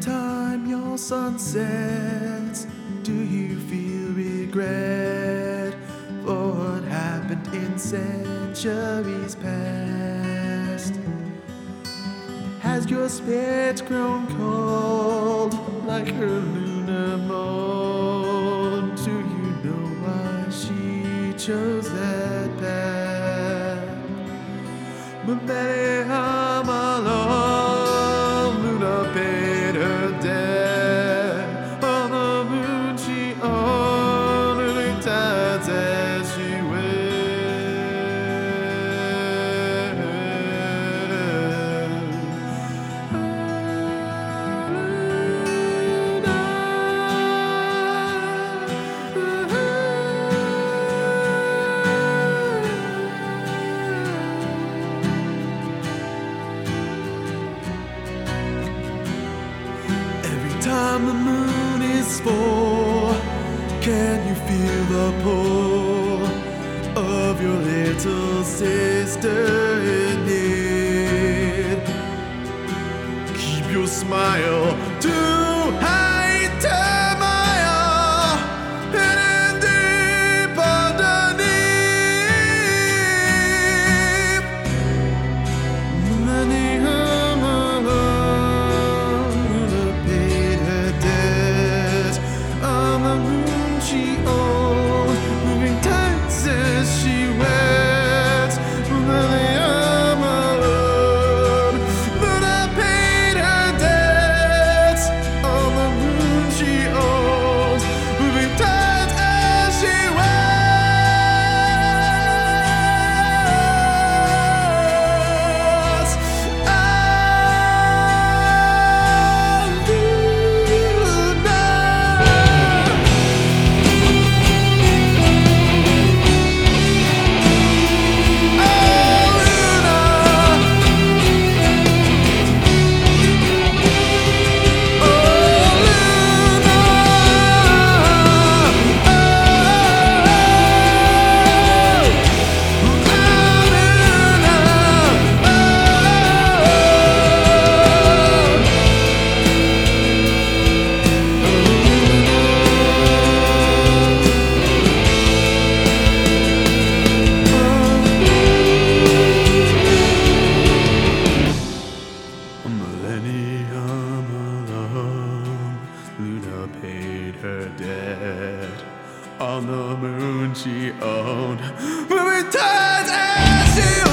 time your sun sets, do you feel regret for what happened in centuries past? Has your spirit grown cold like her lunar mold? Do you know why she chose that path? But many I'm alone. Luna paid her debt. On the moon she owned her tides as she went. Time the moon is full, can you feel the pull of your little sister in need? Keep your smile too high to mile, hidden deep underneath. Many she owned, moving tides as she went. Lily, I'm alone, but I paid her debts. On the moon she owned, moving tides as she went. Millennium alone, Luna paid her debt. On the moon she owned, moving tides as she